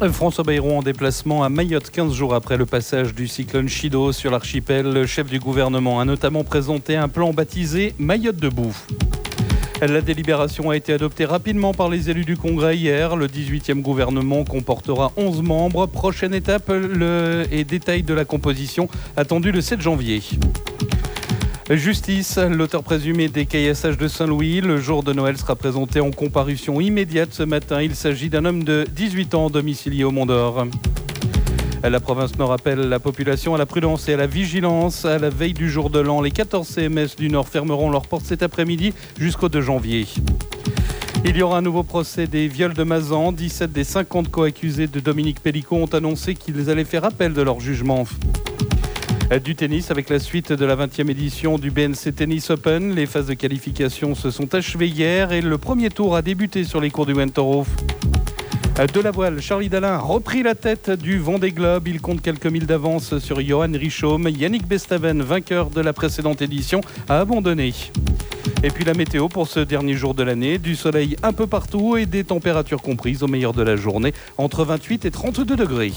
François Bayrou en déplacement à Mayotte 15 jours après le passage du cyclone Chido sur l'archipel. Le chef du gouvernement a notamment présenté un plan baptisé Mayotte debout. La délibération a été adoptée rapidement par les élus du Congrès hier. Le 18e gouvernement comportera 11 membres. Prochaine étape et détail de la composition attendu le 7 janvier. Justice, l'auteur présumé des caillassages de Saint-Louis. Le jour de Noël sera présenté en comparution immédiate ce matin. Il s'agit d'un homme de 18 ans domicilié au Mont-d'Or. La province Nord appelle la population à la prudence et à la vigilance. À la veille du jour de l'an, les 14 CMS du Nord fermeront leurs portes cet après-midi jusqu'au 2 janvier. Il y aura un nouveau procès des viols de Mazan. 17 des 50 co-accusés de Dominique Pellicot ont annoncé qu'ils allaient faire appel de leur jugement. Du tennis avec la suite de la 20e édition du BNC Tennis Open. Les phases de qualification se sont achevées hier et le premier tour a débuté sur les cours du Wentworth. De la voile, Charlie Dalin a repris la tête du Vendée Globe. Il compte quelques milles d'avance sur Johan Richomme. Yannick Bestaven, vainqueur de la précédente édition, a abandonné. Et puis la météo pour ce dernier jour de l'année. Du soleil un peu partout et des températures comprises au meilleur de la journée entre 28 et 32 degrés.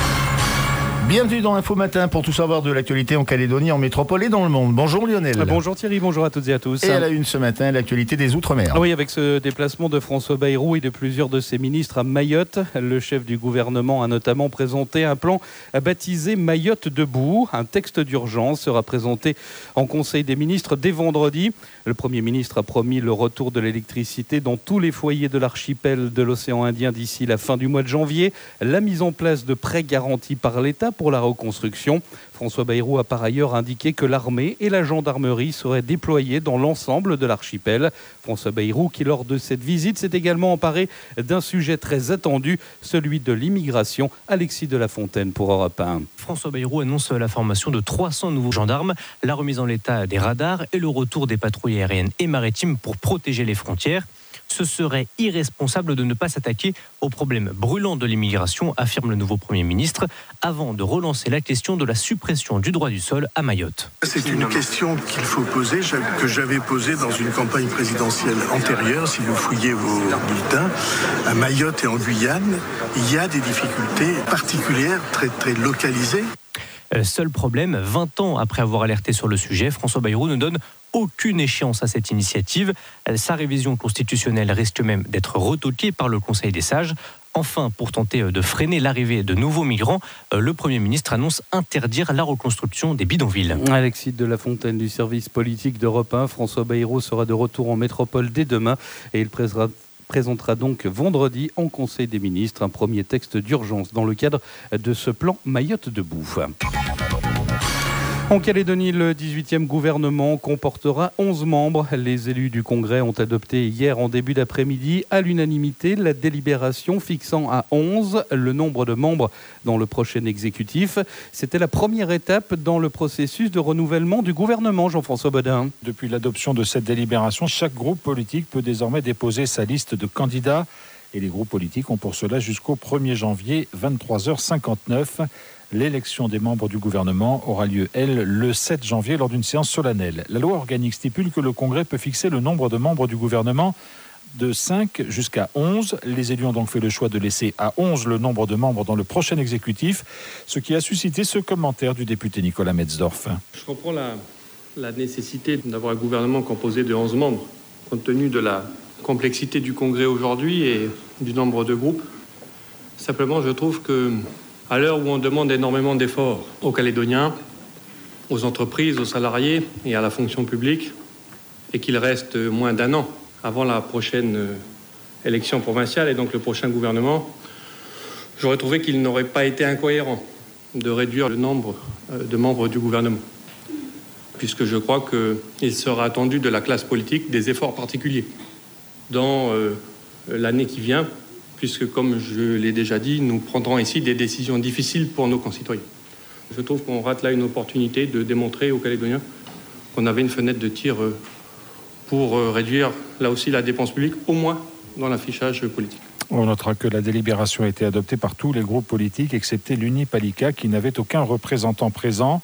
Bienvenue dans l'Info Matin pour tout savoir de l'actualité en Calédonie, en métropole et dans le monde. Bonjour Lionel. Bonjour Thierry, bonjour à toutes et à tous. Et à la une ce matin, l'actualité des Outre-mer. Oui, avec ce déplacement de François Bayrou et de plusieurs de ses ministres à Mayotte, le chef du gouvernement a notamment présenté un plan baptisé Mayotte debout. Un texte d'urgence sera présenté en Conseil des ministres dès vendredi. Le Premier ministre a promis le retour de l'électricité dans tous les foyers de l'archipel de l'océan Indien d'ici la fin du mois de janvier. La mise en place de prêts garantis par l'État pour la reconstruction. François Bayrou a par ailleurs indiqué que l'armée et la gendarmerie seraient déployées dans l'ensemble de l'archipel. François Bayrou qui, lors de cette visite, s'est également emparé d'un sujet très attendu, celui de l'immigration. Alexis de la Fontaine pour Europe 1. François Bayrou annonce la formation de 300 nouveaux gendarmes, la remise en l'état des radars et le retour des patrouilles aériennes et maritimes pour protéger les frontières. Ce serait irresponsable de ne pas s'attaquer au problème brûlant de l'immigration, affirme le nouveau Premier ministre, avant de relancer la question de la suppression du droit du sol à Mayotte. C'est une question qu'il faut poser, que j'avais posée dans une campagne présidentielle antérieure. Si vous fouillez vos bulletins, à Mayotte et en Guyane, il y a des difficultés particulières, très, très localisées. Seul problème, 20 ans après avoir alerté sur le sujet, François Bayrou ne donne aucune échéance à cette initiative. Sa révision constitutionnelle risque même d'être retoquée par le Conseil des sages. Enfin, pour tenter de freiner l'arrivée de nouveaux migrants, le Premier ministre annonce interdire la reconstruction des bidonvilles. Alexis de la Fontaine du service politique d'Europe 1. François Bayrou sera de retour en métropole dès demain et il présentera donc vendredi en Conseil des ministres un premier texte d'urgence dans le cadre de ce plan Mayotte debout. En Calédonie, le 18e gouvernement comportera 11 membres. Les élus du Congrès ont adopté hier en début d'après-midi à l'unanimité la délibération fixant à 11 le nombre de membres dans le prochain exécutif. C'était la première étape dans le processus de renouvellement du gouvernement, Jean-François Bodin. Depuis l'adoption de cette délibération, chaque groupe politique peut désormais déposer sa liste de candidats. Et les groupes politiques ont pour cela jusqu'au 1er janvier, 23h59. L'élection des membres du gouvernement aura lieu, elle, le 7 janvier lors d'une séance solennelle. La loi organique stipule que le Congrès peut fixer le nombre de membres du gouvernement de 5 jusqu'à 11. Les élus ont donc fait le choix de laisser à 11 le nombre de membres dans le prochain exécutif, ce qui a suscité ce commentaire du député Nicolas Metzdorf. Je comprends la nécessité d'avoir un gouvernement composé de 11 membres, compte tenu de la complexité du Congrès aujourd'hui et du nombre de groupes. Simplement, je trouve que à l'heure où on demande énormément d'efforts aux Calédoniens, aux entreprises, aux salariés et à la fonction publique, et qu'il reste moins d'un an avant la prochaine élection provinciale et donc le prochain gouvernement, j'aurais trouvé qu'il n'aurait pas été incohérent de réduire le nombre de membres du gouvernement, puisque je crois qu'il sera attendu de la classe politique des efforts particuliers dans l'année qui vient, puisque, comme je l'ai déjà dit, nous prendrons ici des décisions difficiles pour nos concitoyens. Je trouve qu'on rate là une opportunité de démontrer aux Calédoniens qu'on avait une fenêtre de tir pour réduire, là aussi, la dépense publique, au moins dans l'affichage politique. On notera que la délibération a été adoptée par tous les groupes politiques, excepté l'Uni Palika, qui n'avait aucun représentant présent.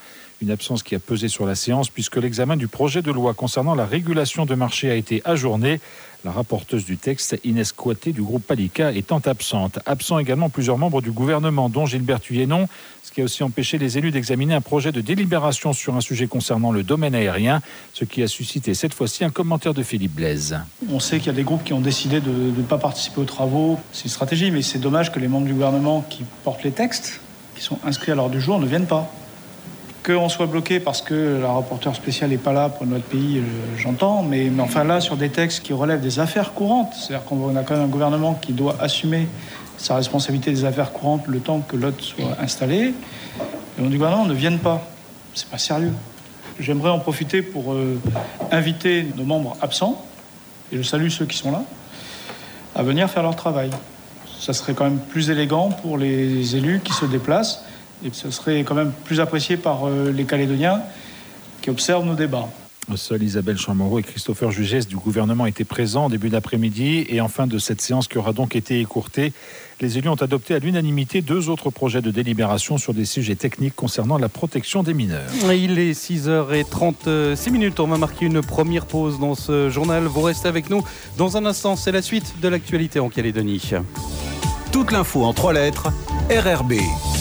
Une absence qui a pesé sur la séance puisque l'examen du projet de loi concernant la régulation de marché a été ajourné. La rapporteuse du texte, Inès Coité du groupe Palika, étant absente. Absent également plusieurs membres du gouvernement, dont Gilbert Huyennon, ce qui a aussi empêché les élus d'examiner un projet de délibération sur un sujet concernant le domaine aérien, ce qui a suscité cette fois-ci un commentaire de Philippe Blaise. On sait qu'il y a des groupes qui ont décidé de ne pas participer aux travaux. C'est une stratégie, mais c'est dommage que les membres du gouvernement qui portent les textes, qui sont inscrits à l'ordre du jour, ne viennent pas. Qu'on soit bloqué parce que la rapporteure spéciale n'est pas là pour notre pays, j'entends, mais enfin là, sur des textes qui relèvent des affaires courantes, c'est-à-dire qu'on a quand même un gouvernement qui doit assumer sa responsabilité des affaires courantes le temps que l'autre soit installé, les membres du gouvernement ne viennent pas. C'est pas sérieux. J'aimerais en profiter pour inviter nos membres absents, et je salue ceux qui sont là, à venir faire leur travail. Ça serait quand même plus élégant pour les élus qui se déplacent, et ce serait quand même plus apprécié par les Calédoniens qui observent nos débats. Seuls Isabelle Chamorro et Christopher Jugès du gouvernement étaient présents en début d'après-midi et en fin de cette séance qui aura donc été écourtée, les élus ont adopté à l'unanimité 2 autres projets de délibération sur des sujets techniques concernant la protection des mineurs. Il est 6h36. On va marquer une première pause dans ce journal. Vous restez avec nous. Dans un instant, c'est la suite de l'actualité en Calédonie. Toute l'info en 3 lettres, RRB.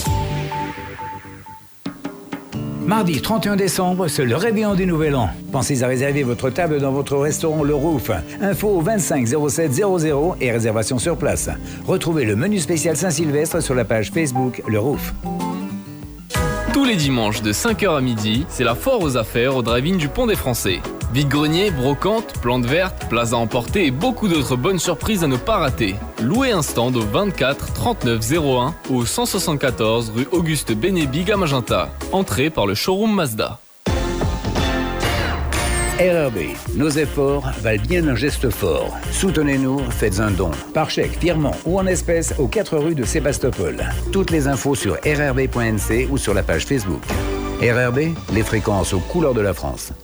Mardi 31 décembre, c'est le réveillon du Nouvel An. Pensez à réserver votre table dans votre restaurant Le Roof. Info au 25 07 00 et réservation sur place. Retrouvez le menu spécial Saint-Sylvestre sur la page Facebook Le Roof. Tous les dimanches de 5h à midi, c'est la foire aux affaires au drive-in du Pont des Français. Vide-grenier, brocante, plantes vertes, places à emporter et beaucoup d'autres bonnes surprises à ne pas rater. Louez un stand au 24 39 01 ou 174 rue Auguste Bénébig à Magenta. Entrée par le showroom Mazda. RRB, nos efforts valent bien un geste fort. Soutenez-nous, faites un don. Par chèque, virement ou en espèces aux 4 rues de Sébastopol. Toutes les infos sur rrb.nc ou sur la page Facebook. RRB, les fréquences aux couleurs de la France.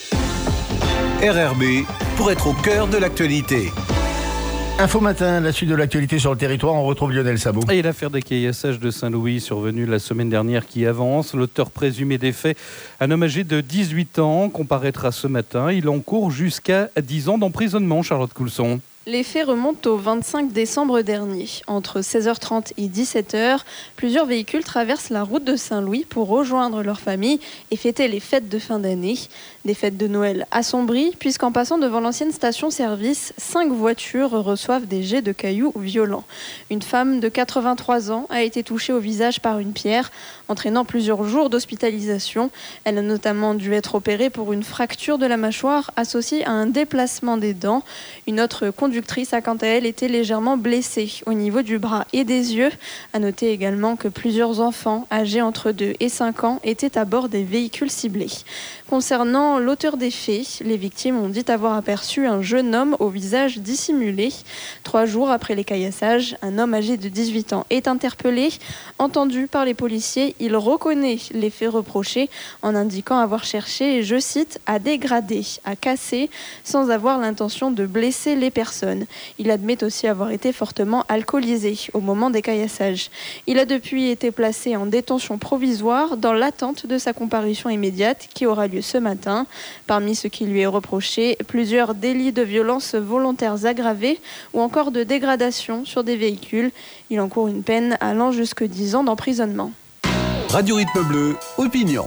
RRB, pour être au cœur de l'actualité. Info Matin, la suite de l'actualité sur le territoire, on retrouve Lionel Sabot. Et l'affaire des caillassages de Saint-Louis survenue la semaine dernière qui avance. L'auteur présumé des faits, un homme âgé de 18 ans, comparaîtra ce matin. Il encourt jusqu'à 10 ans d'emprisonnement, Charlotte Coulson. Les faits remontent au 25 décembre dernier. Entre 16h30 et 17h, plusieurs véhicules traversent la route de Saint-Louis pour rejoindre leur famille et fêter les fêtes de fin d'année. Des fêtes de Noël assombries, puisqu'en passant devant l'ancienne station-service, 5 voitures reçoivent des jets de cailloux violents. Une femme de 83 ans a été touchée au visage par une pierre, entraînant plusieurs jours d'hospitalisation. Elle a notamment dû être opérée pour une fracture de la mâchoire associée à un déplacement des dents. Une autre conductrice a quant à elle été légèrement blessée au niveau du bras et des yeux. À noter également que plusieurs enfants âgés entre 2 et 5 ans étaient à bord des véhicules ciblés. Concernant l'auteur des faits, les victimes ont dit avoir aperçu un jeune homme au visage dissimulé. 3 jours après les caillassages, un homme âgé de 18 ans est interpellé. Entendu par les policiers, il reconnaît les faits reprochés en indiquant avoir cherché, je cite, à dégrader, à casser, sans avoir l'intention de blesser les personnes. Il admet aussi avoir été fortement alcoolisé au moment des caillassages. Il a depuis été placé en détention provisoire dans l'attente de sa comparution immédiate qui aura lieu ce matin. Parmi ce qui lui est reproché, plusieurs délits de violences volontaires aggravées ou encore de dégradation sur des véhicules. Il encourt une peine allant jusque 10 ans d'emprisonnement. Radio Rythme Bleu, opinion.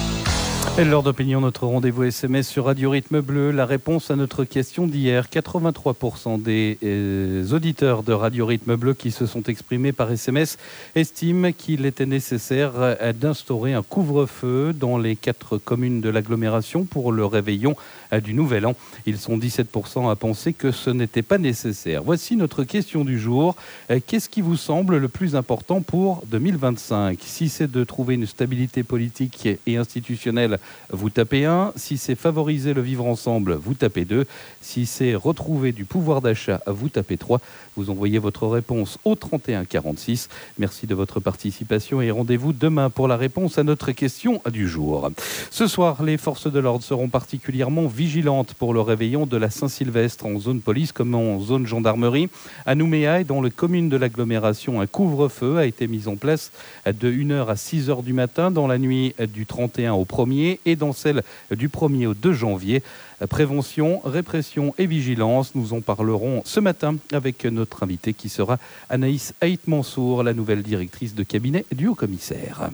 Et l'heure d'opinion, notre rendez-vous SMS sur Radio Rythme Bleu. La réponse à notre question d'hier, 83% des auditeurs de Radio Rythme Bleu qui se sont exprimés par SMS estiment qu'il était nécessaire d'instaurer un couvre-feu dans les 4 communes de l'agglomération pour le réveillon du Nouvel An. Ils sont 17% à penser que ce n'était pas nécessaire. Voici notre question du jour. Qu'est-ce qui vous semble le plus important pour 2025 ? Si c'est de trouver une stabilité politique et institutionnelle vous tapez 1. Si c'est favoriser le vivre ensemble, vous tapez 2. Si c'est retrouver du pouvoir d'achat, vous tapez 3. Vous envoyez votre réponse au 31 46. Merci de votre participation et rendez-vous demain pour la réponse à notre question du jour. Ce soir, les forces de l'ordre seront particulièrement vigilantes pour le réveillon de la Saint-Sylvestre en zone police comme en zone gendarmerie. À Nouméa et dans les communes de l'agglomération, un couvre-feu a été mis en place de 1h à 6h du matin dans la nuit du 31 au 1er et dans celle du 1er au 2 janvier. Prévention, répression et vigilance, nous en parlerons ce matin avec notre invitée qui sera Anaïs Haït-Mansour, la nouvelle directrice de cabinet du haut-commissaire.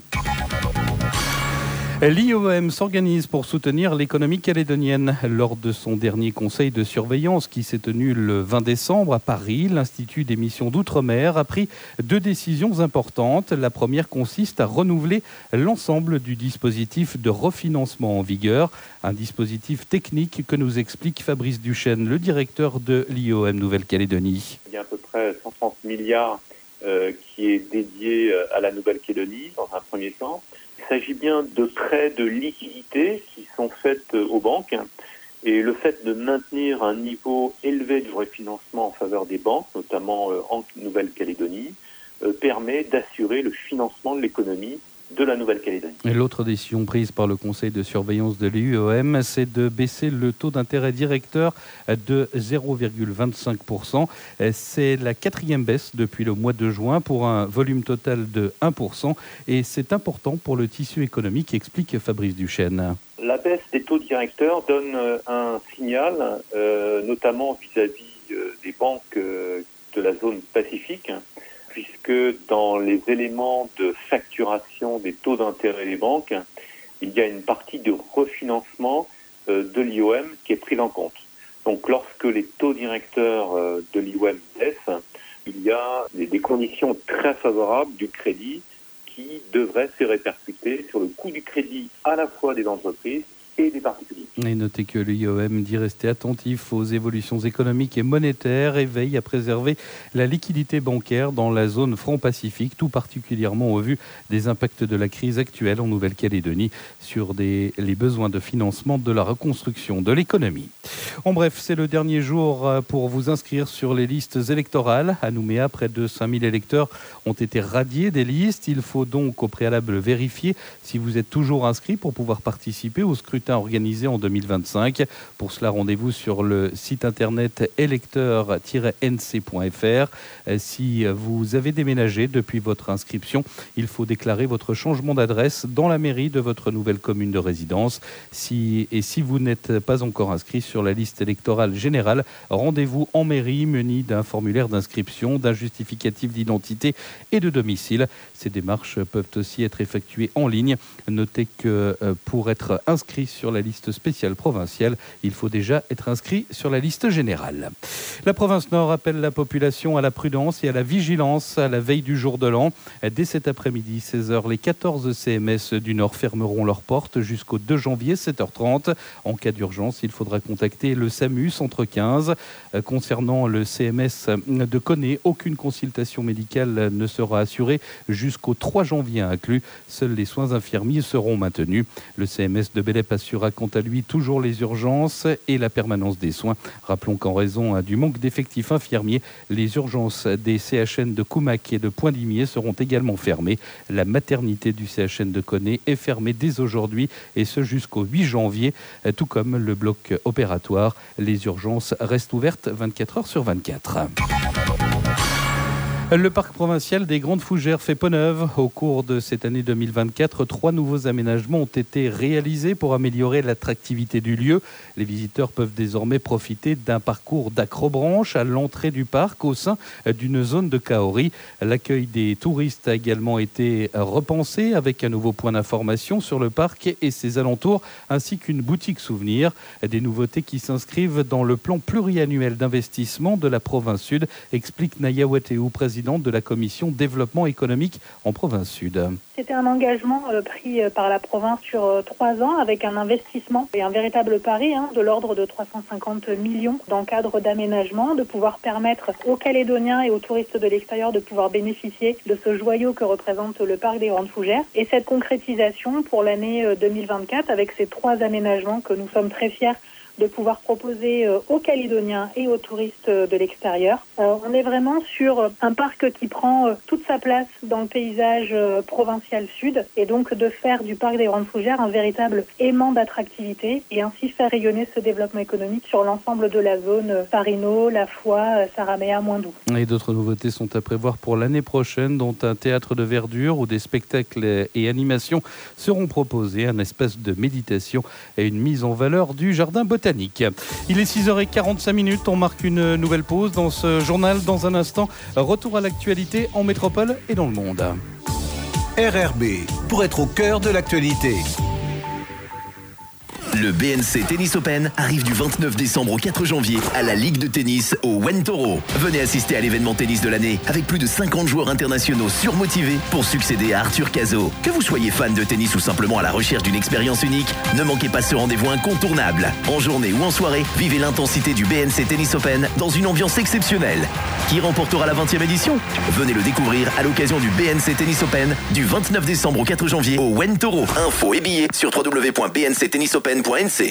L'IOM s'organise pour soutenir l'économie calédonienne. Lors de son dernier conseil de surveillance qui s'est tenu le 20 décembre à Paris, l'Institut des missions d'outre-mer a pris 2 décisions importantes. La première consiste à renouveler l'ensemble du dispositif de refinancement en vigueur, un dispositif technique que nous explique Fabrice Duchesne, le directeur de l'IOM Nouvelle-Calédonie. Il y a à peu près 130 milliards qui est dédié à la Nouvelle-Calédonie dans un premier temps. Il s'agit bien de prêts de liquidité qui sont faits aux banques et le fait de maintenir un niveau élevé du refinancement en faveur des banques, notamment en Nouvelle-Calédonie, permet d'assurer le financement de l'économie de la Nouvelle-Calédonie. Et l'autre décision prise par le conseil de surveillance de l'IOM, c'est de baisser le taux d'intérêt directeur de 0,25%. C'est la 4e baisse depuis le mois de juin pour un volume total de 1%. Et c'est important pour le tissu économique, explique Fabrice Duchesne. La baisse des taux directeurs donne un signal, notamment vis-à-vis des banques de la zone Pacifique, puisque dans les éléments de facturation des taux d'intérêt des banques, il y a une partie de refinancement de l'IOM qui est prise en compte. Donc lorsque les taux directeurs de l'IOM baissent, il y a des conditions très favorables du crédit qui devraient se répercuter sur le coût du crédit à la fois des entreprises et des particuliers. Et notez que l'IOM dit rester attentif aux évolutions économiques et monétaires et veille à préserver la liquidité bancaire dans la zone franc-pacifique, tout particulièrement au vu des impacts de la crise actuelle en Nouvelle-Calédonie sur les besoins de financement de la reconstruction de l'économie. En bref, c'est le dernier jour pour vous inscrire sur les listes électorales. À Nouméa, près de 5000 électeurs ont été radiés des listes. Il faut donc au préalable vérifier si vous êtes toujours inscrit pour pouvoir participer au scrutin organisé en 2025. Pour cela, rendez-vous sur le site internet électeur-nc.fr. Si vous avez déménagé depuis votre inscription, il faut déclarer votre changement d'adresse dans la mairie de votre nouvelle commune de résidence. Si vous n'êtes pas encore inscrit sur la liste électorale générale, rendez-vous en mairie muni d'un formulaire d'inscription, d'un justificatif d'identité et de domicile. Ces démarches peuvent aussi être effectuées en ligne. Notez que pour être inscrit sur la liste spéciale provinciale, il faut déjà être inscrit sur la liste générale. La province Nord appelle la population à la prudence et à la vigilance à la veille du jour de l'an. Dès cet après-midi, 16h, les 14 CMS du Nord fermeront leurs portes jusqu'au 2 janvier, 7h30. En cas d'urgence, il faudra contacter le SAMU, centre 15. Concernant le CMS de Koné, aucune consultation médicale ne sera assurée jusqu'au 3 janvier inclus. Seuls les soins infirmiers seront maintenus. Le CMS de Bélep assurera quant à lui toujours les urgences et la permanence des soins. Rappelons qu'en raison du manque d'effectifs infirmiers, les urgences des CHN de Koumak et de Poindimier seront également fermées. La maternité du CHN de Koné est fermée dès aujourd'hui et ce jusqu'au 8 janvier, tout comme le bloc opératoire. Les urgences restent ouvertes 24 heures sur 24. Le parc provincial des Grandes Fougères fait peau neuve. Au cours de cette année 2024, 3 nouveaux aménagements ont été réalisés pour améliorer l'attractivité du lieu. Les visiteurs peuvent désormais profiter d'un parcours d'acrobranche à l'entrée du parc au sein d'une zone de kaori. L'accueil des touristes a également été repensé avec un nouveau point d'information sur le parc et ses alentours ainsi qu'une boutique souvenir. Des nouveautés qui s'inscrivent dans le plan pluriannuel d'investissement de la province Sud, explique Naya Wateou, présidente présidente de la commission développement économique en province sud. C'était un engagement pris par la province sur 3 ans avec un investissement et un véritable pari de l'ordre de 350 millions dans le cadre d'aménagement, de pouvoir permettre aux Calédoniens et aux touristes de l'extérieur de pouvoir bénéficier de ce joyau que représente le parc des Grandes Fougères. Et cette concrétisation pour l'année 2024 avec ces 3 aménagements que nous sommes très fiers de pouvoir proposer aux Calédoniens et aux touristes de l'extérieur. On est vraiment sur un parc qui prend toute sa place dans le paysage provincial sud et donc de faire du parc des Grandes Fougères un véritable aimant d'attractivité et ainsi faire rayonner ce développement économique sur l'ensemble de la zone Parino, La Foix, Saraméa, Moindou. Et d'autres nouveautés sont à prévoir pour l'année prochaine, dont un théâtre de verdure où des spectacles et animations seront proposés, un espace de méditation et une mise en valeur du jardin botanique. Il est 6h45, on marque une nouvelle pause dans ce journal. Dans un instant, retour à l'actualité en métropole et dans le monde. RRB, pour être au cœur de l'actualité. Le BNC Tennis Open arrive du 29 décembre au 4 janvier à la Ligue de tennis au Wentoro. Venez assister à l'événement tennis de l'année avec plus de 50 joueurs internationaux surmotivés pour succéder à Arthur Cazot. Que vous soyez fan de tennis ou simplement à la recherche d'une expérience unique, ne manquez pas ce rendez-vous incontournable. En journée ou en soirée, vivez l'intensité du BNC Tennis Open dans une ambiance exceptionnelle. Qui remportera la 20e édition ? Venez le découvrir à l'occasion du BNC Tennis Open du 29 décembre au 4 janvier au Wentoro. Infos et billets sur www.bnctennisopen.nc.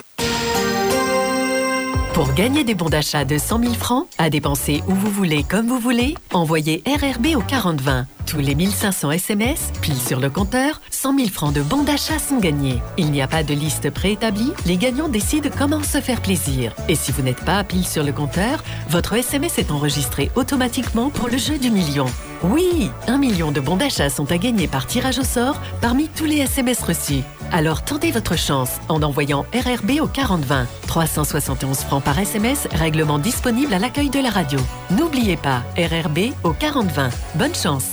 Pour gagner des bons d'achat de 100 000 francs, à dépenser où vous voulez, comme vous voulez, envoyez RRB au 4020. Tous les 1500 SMS, pile sur le compteur, 100 000 francs de bons d'achat sont gagnés. Il n'y a pas de liste préétablie, les gagnants décident comment se faire plaisir. Et si vous n'êtes pas pile sur le compteur, votre SMS est enregistré automatiquement pour le jeu du million. Oui, 1 million de bons d'achat sont à gagner par tirage au sort parmi tous les SMS reçus. Alors tentez votre chance en envoyant RRB au 4020. 371 francs par SMS, règlement disponible à l'accueil de la radio. N'oubliez pas, RRB au 4020. Bonne chance.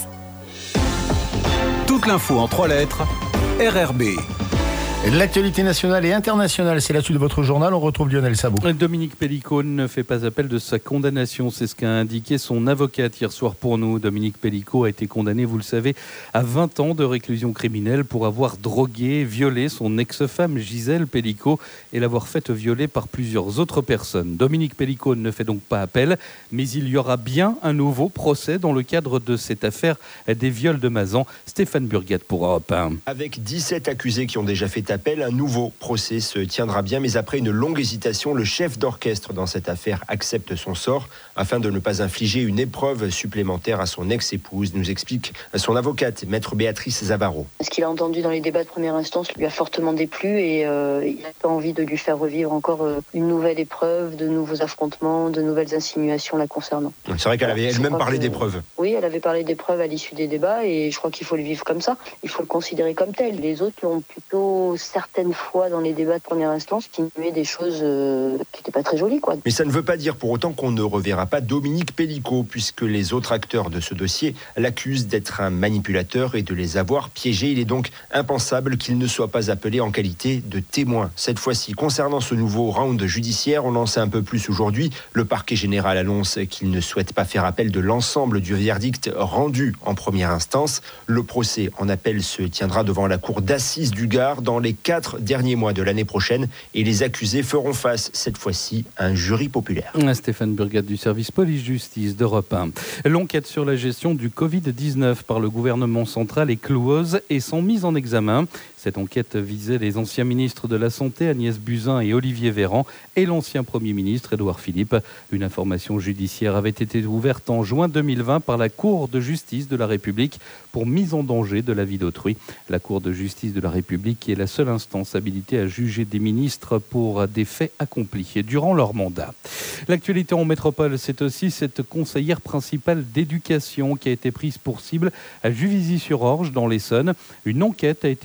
Toute l'info en 3 lettres, RRB. L'actualité nationale et internationale, c'est la suite de votre journal. On retrouve Lionel Sabot. Dominique Pellicot ne fait pas appel de sa condamnation. C'est ce qu'a indiqué son avocate hier soir pour nous. Dominique Pellicot a été condamné, vous le savez, à 20 ans de réclusion criminelle pour avoir drogué, violé son ex-femme Gisèle Pellicot et l'avoir faite violer par plusieurs autres personnes. Dominique Pellicot ne fait donc pas appel, mais il y aura bien un nouveau procès dans le cadre de cette affaire des viols de Mazan. Stéphane Burgat pour Europe 1. Avec 17 accusés qui ont déjà fait appel, un nouveau procès se tiendra bien, mais après une longue hésitation, le chef d'orchestre dans cette affaire accepte son sort afin de ne pas infliger une épreuve supplémentaire à son ex-épouse, nous explique son avocate, maître Béatrice Zavaro. Ce qu'il a entendu dans les débats de première instance lui a fortement déplu et il n'a pas envie de lui faire revivre encore une nouvelle épreuve, de nouveaux affrontements, de nouvelles insinuations la concernant. C'est vrai qu'elle avait elle-même parlé d'épreuves. Oui, elle avait parlé d'épreuves à l'issue des débats et je crois qu'il faut le vivre comme ça. Il faut le considérer comme tel. Les autres l'ont plutôt certaines fois dans les débats de première instance qui nuaient des choses qui n'étaient pas très jolies, quoi. Mais ça ne veut pas dire pour autant qu'on ne reverra pas Dominique Pellicot, puisque les autres acteurs de ce dossier l'accusent d'être un manipulateur et de les avoir piégés. Il est donc impensable qu'il ne soit pas appelé en qualité de témoin. Cette fois-ci, concernant ce nouveau round judiciaire, on en sait un peu plus aujourd'hui. Le parquet général annonce qu'il ne souhaite pas faire appel de l'ensemble du verdict rendu en première instance. Le procès en appel se tiendra devant la cour d'assises du Gard dans les 4 derniers mois de l'année prochaine et les accusés feront face cette fois-ci à un jury populaire. Stéphane Burgat du service police-justice d'Europe 1. L'enquête sur la gestion du Covid-19 par le gouvernement central est close et sans mise en examen. Cette enquête visait les anciens ministres de la Santé, Agnès Buzyn et Olivier Véran, et l'ancien Premier ministre, Édouard Philippe. Une information judiciaire avait été ouverte en juin 2020 par la Cour de justice de la République pour mise en danger de la vie d'autrui. La Cour de justice de la République est la seule instance habilitée à juger des ministres pour des faits accomplis durant leur mandat. L'actualité en métropole, c'est aussi cette conseillère principale d'éducation qui a été prise pour cible à Juvisy-sur-Orge, dans l'Essonne. Une enquête a été ouverte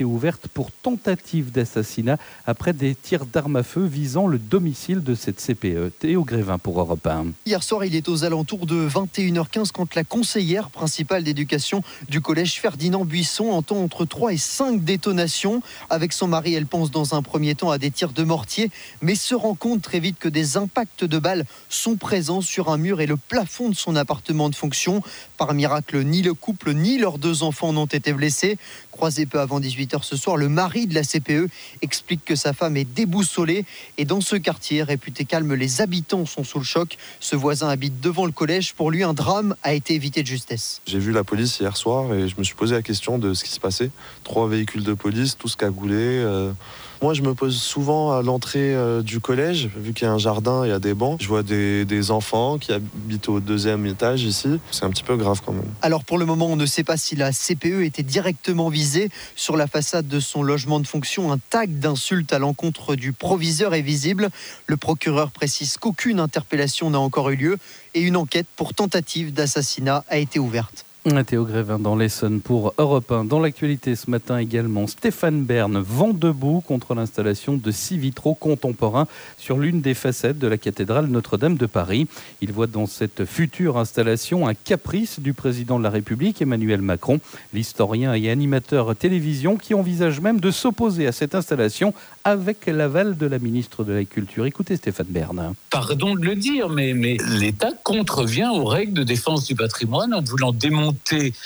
plainte pour tentative d'assassinat après des tirs d'armes à feu visant le domicile de cette CPE. Théo Grévin pour Europe 1. Hier soir, il est aux alentours de 21h15 quand la conseillère principale d'éducation du collège Ferdinand Buisson entend entre 3 et 5 détonations. Avec son mari, elle pense dans un premier temps à des tirs de mortier, mais se rend compte très vite que des impacts de balles sont présents sur un mur et le plafond de son appartement de fonction. Par miracle, ni le couple ni leurs 2 enfants n'ont été blessés. Croisé peu avant 18h ce soir, le mari de la CPE explique que sa femme est déboussolée et dans ce quartier réputé calme, les habitants sont sous le choc. Ce voisin habite devant le collège. Pour lui, un drame a été évité de justesse. J'ai vu la police hier soir et je me suis posé la question de ce qui se passait. 3 véhicules de police, tous cagoulés. Moi, je me pose souvent à l'entrée du collège, vu qu'il y a un jardin, il y a des bancs. Je vois des enfants qui habitent au 2e étage ici. C'est un petit peu grave quand même. Alors pour le moment, on ne sait pas si la CPE était directement visée. Sur la façade de son logement de fonction, un tag d'insultes à l'encontre du proviseur est visible. Le procureur précise qu'aucune interpellation n'a encore eu lieu et une enquête pour tentative d'assassinat a été ouverte. Théo Grévin dans l'Essonne pour Europe 1. Dans l'actualité ce matin également, Stéphane Bern vent debout contre l'installation de 6 vitraux contemporains sur l'une des façades de la cathédrale Notre-Dame de Paris. Il voit dans cette future installation un caprice du président de la République, Emmanuel Macron. L'historien et animateur télévision qui envisage même de s'opposer à cette installation avec l'aval de la ministre de la Culture. Écoutez Stéphane Bern. Pardon de le dire, mais l'État contrevient aux règles de défense du patrimoine en voulant démonter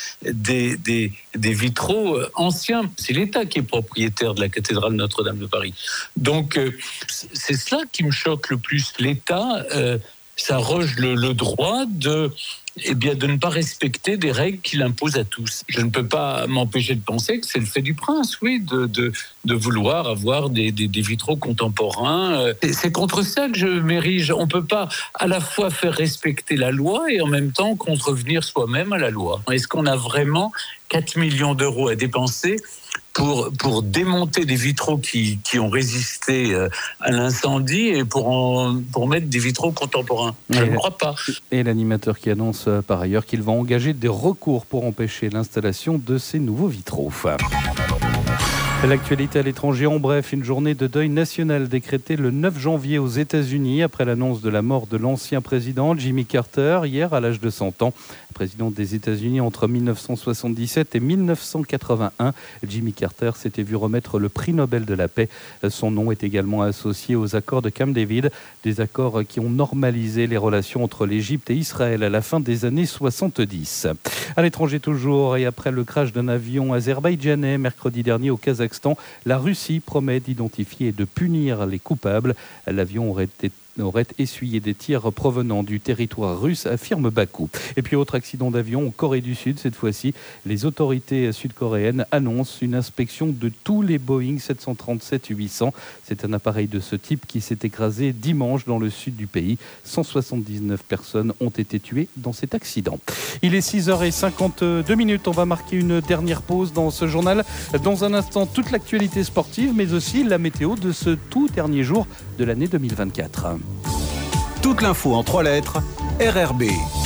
des vitraux anciens. C'est l'État qui est propriétaire de la cathédrale Notre-Dame de Paris. Donc, c'est cela qui me choque le plus. L'État s'arroge le droit de ne pas respecter des règles qu'il impose à tous. Je ne peux pas m'empêcher de penser que c'est le fait du prince, oui, de vouloir avoir des vitraux contemporains. C'est contre ça que je m'érige. On ne peut pas à la fois faire respecter la loi et en même temps contrevenir soi-même à la loi. Est-ce qu'on a vraiment 4 millions d'euros à dépenser pour démonter des vitraux qui ont résisté à l'incendie et pour mettre des vitraux contemporains? Je ne crois pas. Et l'animateur qui annonce par ailleurs qu'il va engager des recours pour empêcher l'installation de ces nouveaux vitraux. L'actualité à l'étranger, en bref, une journée de deuil national décrétée le 9 janvier aux États-Unis après l'annonce de la mort de l'ancien président Jimmy Carter hier à l'âge de 100 ans. Président des États-Unis entre 1977 et 1981, Jimmy Carter s'était vu remettre le prix Nobel de la paix. Son nom est également associé aux accords de Camp David, des accords qui ont normalisé les relations entre l'Égypte et Israël à la fin des années 70. À l'étranger toujours, et après le crash d'un avion azerbaïdjanais mercredi dernier au Kazakhstan, la Russie promet d'identifier et de punir les coupables. L'avion aurait essuyé des tirs provenant du territoire russe, affirme Bakou. Et puis autre accident d'avion en Corée du Sud, cette fois-ci, les autorités sud-coréennes annoncent une inspection de tous les Boeing 737-800. C'est un appareil de ce type qui s'est écrasé dimanche dans le sud du pays. 179 personnes ont été tuées dans cet accident. Il est 6h52. On va marquer une dernière pause dans ce journal. Dans un instant, toute l'actualité sportive, mais aussi la météo de ce tout dernier jour de l'année 2024. Toute l'info en 3 lettres, RRB.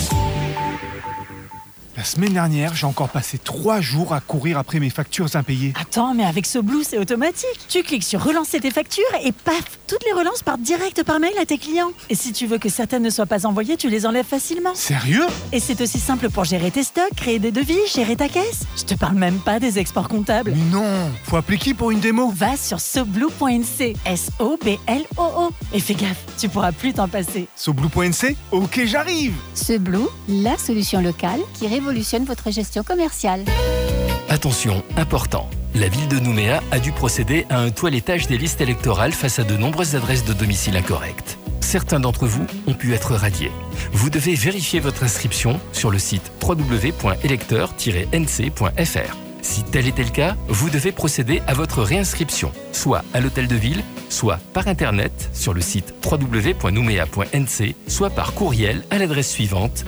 La semaine dernière, j'ai encore passé 3 jours à courir après mes factures impayées. Attends, mais avec SoBlue, c'est automatique. Tu cliques sur relancer tes factures et paf, toutes les relances partent direct par mail à tes clients. Et si tu veux que certaines ne soient pas envoyées, tu les enlèves facilement. Sérieux? Et c'est aussi simple pour gérer tes stocks, créer des devis, gérer ta caisse. Je te parle même pas des exports comptables. Mais non, faut appeler qui pour une démo? Va sur soblue.nc, SOBLOO. Et fais gaffe, tu pourras plus t'en passer. Soblue.nc? Ok, j'arrive. SoBlue, la solution locale qui révolutionne votre gestion commerciale. Attention, important. La ville de Nouméa a dû procéder à un toilettage des listes électorales face à de nombreuses adresses de domicile incorrectes. Certains d'entre vous ont pu être radiés. Vous devez vérifier votre inscription sur le site www.electeur-nc.fr. Si tel était le cas, vous devez procéder à votre réinscription, soit à l'hôtel de ville, soit par internet sur le site www.noumea.nc, soit par courriel à l'adresse suivante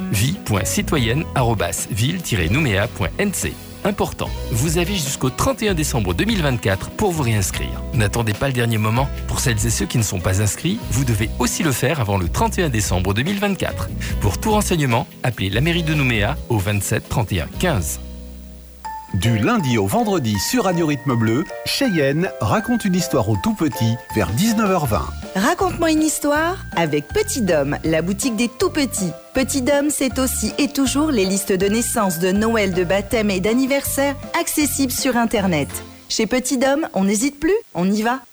vie.citoyenne@ville-noumea.nc. Important, vous avez jusqu'au 31 décembre 2024 pour vous réinscrire. N'attendez pas le dernier moment. Pour celles et ceux qui ne sont pas inscrits, vous devez aussi le faire avant le 31 décembre 2024. Pour tout renseignement, appelez la mairie de Nouméa au 27 31 15. Du lundi au vendredi sur Radio Rythme Bleu, Cheyenne raconte une histoire aux tout-petits vers 19h20. Raconte-moi une histoire avec Petit Dôme, la boutique des tout-petits. Petit Dôme, c'est aussi et toujours les listes de naissance, de Noël, de baptême et d'anniversaire accessibles sur Internet. Chez Petit Dôme, on n'hésite plus, on y va.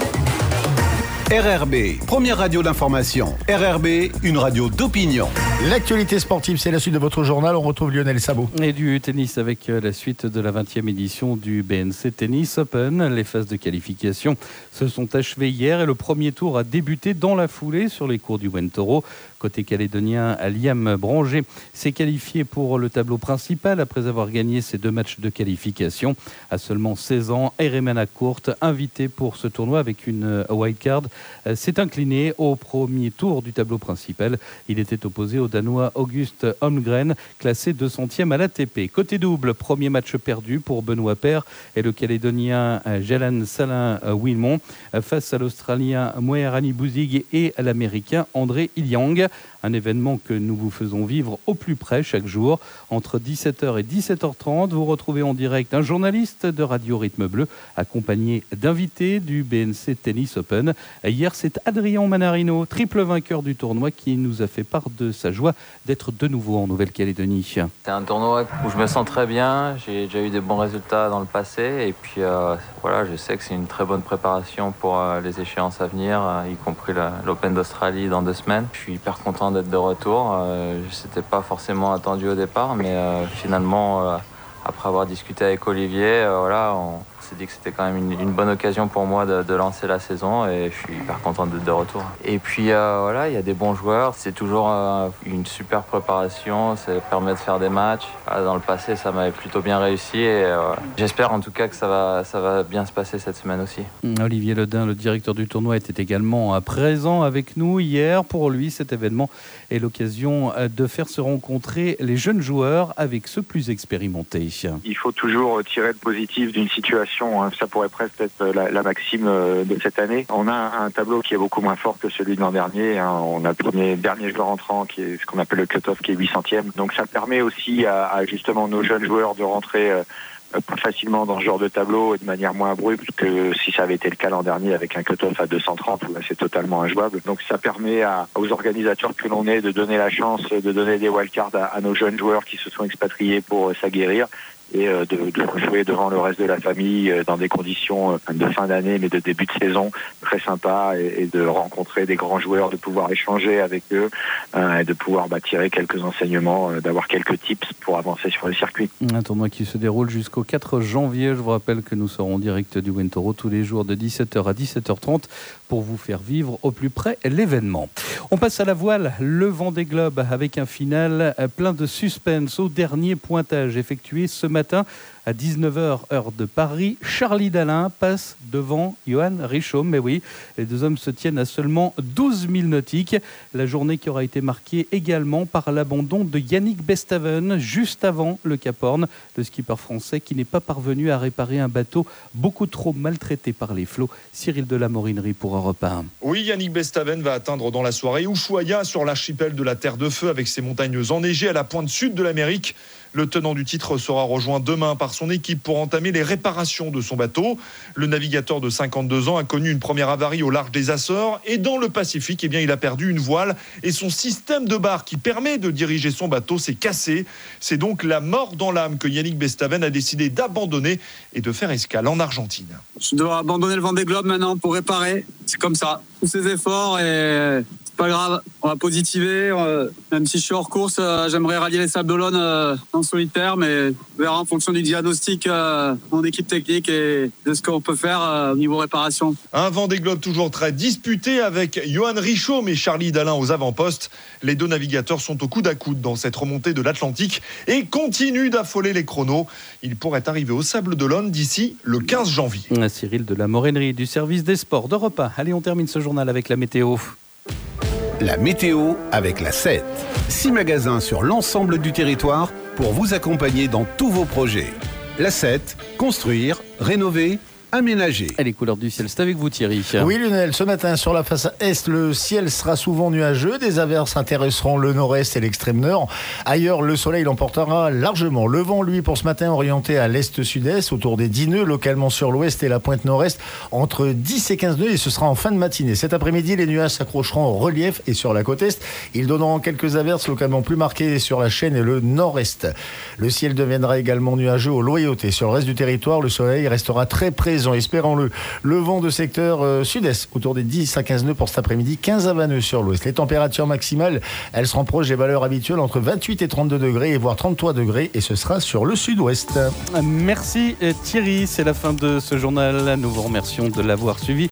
RRB, première radio d'information. RRB, une radio d'opinion. L'actualité sportive, c'est la suite de votre journal. On retrouve Lionel Sabot. Et du tennis avec la suite de la 20e édition du BNC Tennis Open. Les phases de qualification se sont achevées hier et le premier tour a débuté dans la foulée sur les cours du Wentoro. Côté calédonien, Liam Branger s'est qualifié pour le tableau principal après avoir gagné ses 2 matchs de qualification. À seulement 16 ans, Eremana Courte, invité pour ce tournoi avec une wildcard, s'est incliné au premier tour du tableau principal. Il était opposé au Danois August Holmgren, classé 200e à l'ATP. Côté double, premier match perdu pour Benoît Paire et le Calédonien Jalan Salin-Wilmont face à l'Australien Moerani Bouzig et à l'Américain André Iliang. Un événement que nous vous faisons vivre au plus près chaque jour. Entre 17h et 17h30, vous retrouvez en direct un journaliste de Radio Rythme Bleu accompagné d'invités du BNC Tennis Open. Hier, c'est Adrien Manarino, triple vainqueur du tournoi, qui nous a fait part de sa joie d'être de nouveau en Nouvelle-Calédonie. C'est un tournoi où je me sens très bien. J'ai déjà eu des bons résultats dans le passé. Et puis voilà, je sais que c'est une très bonne préparation pour les échéances à venir, y compris l'Open d'Australie dans 2 semaines. Je suis hyper content d'être de retour. C'était pas forcément attendu au départ, mais finalement, après avoir discuté avec Olivier, voilà, on s'est dit que c'était quand même une bonne occasion pour moi de lancer la saison et je suis hyper content d'être de retour. Et puis voilà, il y a des bons joueurs, c'est toujours une super préparation, ça permet de faire des matchs. Dans le passé, ça m'avait plutôt bien réussi et j'espère en tout cas que ça va bien se passer cette semaine aussi. Olivier Ledin, le directeur du tournoi, était également présent avec nous hier. Pour lui, cet événement est l'occasion de faire se rencontrer les jeunes joueurs avec ceux plus expérimentés. Il faut toujours tirer le positif d'une situation. Ça pourrait presque être la maxime de cette année. On a un tableau qui est beaucoup moins fort que celui de l'an dernier. On a le dernier joueur entrant qui est ce qu'on appelle le cut-off, qui est 800e. Donc ça permet aussi à justement nos jeunes joueurs de rentrer plus facilement dans ce genre de tableau et de manière moins abrupte que si ça avait été le cas l'an dernier avec un cut-off à 230 où là c'est totalement injouable. Donc ça permet aux organisateurs que l'on est de donner la chance de donner des wildcards à nos jeunes joueurs qui se sont expatriés pour s'aguerrir et de jouer devant le reste de la famille dans des conditions de fin d'année mais de début de saison très sympa et de rencontrer des grands joueurs, de pouvoir échanger avec eux et de pouvoir tirer quelques enseignements, d'avoir quelques tips pour avancer sur le circuit. Un tournoi qui se déroule jusqu'au 4 janvier. Je vous rappelle que nous serons en direct du Wentoro tous les jours de 17h à 17h30 pour vous faire vivre au plus près l'événement. On passe à la voile, le Vendée Globe avec un final plein de suspense au dernier pointage effectué ce matin à 19h heure de Paris. Charlie Dalin passe devant Johan Richomme. Mais oui, les 2 hommes se tiennent à seulement 12 000 nautiques. La journée qui aura été marquée également par l'abandon de Yannick Bestaven juste avant le Cap Horn, le skipper français qui n'est pas parvenu à réparer un bateau beaucoup trop maltraité par les flots. Cyril de la Morinerie pour Europe 1. Oui, Yannick Bestaven va atteindre dans la soirée Ushuaia sur l'archipel de la Terre de Feu avec ses montagnes enneigées à la pointe sud de l'Amérique. Le tenant du titre sera rejoint demain par son équipe pour entamer les réparations de son bateau. Le navigateur de 52 ans a connu une première avarie au large des Açores et dans le Pacifique, il a perdu une voile et son système de barre qui permet de diriger son bateau s'est cassé. C'est donc la mort dans l'âme que Yannick Bestaven a décidé d'abandonner et de faire escale en Argentine. Je dois abandonner le Vendée Globe maintenant pour réparer. C'est comme ça. Tous ces efforts et c'est pas grave. On va positiver. Même si je suis hors course, j'aimerais rallier les Sables d'Olonne en solitaire, mais on verra en fonction du diagnostic de mon équipe technique et de ce qu'on peut faire au niveau réparation. Un Vendée Globe toujours très disputé avec Johan Richomme et Charlie Dalin aux avant-postes. Les 2 navigateurs sont au coude à coude dans cette remontée de l'Atlantique et continuent d'affoler les chronos. Ils pourraient arriver aux Sables d'Olonne d'ici le 15 janvier. Cyril de la Morinerie du service des sports d'Europe 1. Allez, on termine ce journal avec la météo. La météo avec la 7. 6 magasins sur l'ensemble du territoire pour vous accompagner dans tous vos projets. La 7, construire, rénover, aménagés. Et les couleurs du ciel, c'est avec vous Thierry. Oui Lionel, ce matin sur la face est, le ciel sera souvent nuageux. Des averses intéresseront le nord-est et l'extrême nord. Ailleurs, le soleil l'emportera largement. Le vent, lui, pour ce matin, orienté à l'est-sud-est, autour des 10 nœuds, localement sur l'ouest et la pointe nord-est, entre 10 et 15 nœuds, et ce sera en fin de matinée. Cet après-midi, les nuages s'accrocheront au relief et sur la côte est. Ils donneront quelques averses localement plus marquées sur la chaîne et le nord-est. Le ciel deviendra également nuageux aux Loyautés. Sur le reste du territoire, le soleil restera très présent, espérons-le. Le vent de secteur sud-est, autour des 10 à 15 nœuds pour cet après-midi, 15 à 20 nœuds sur l'ouest. Les températures maximales, elles seront proches des valeurs habituelles, entre 28 et 32 degrés, et voire 33 degrés, et ce sera sur le sud-ouest. Merci Thierry, c'est la fin de ce journal. Nous vous remercions de l'avoir suivi.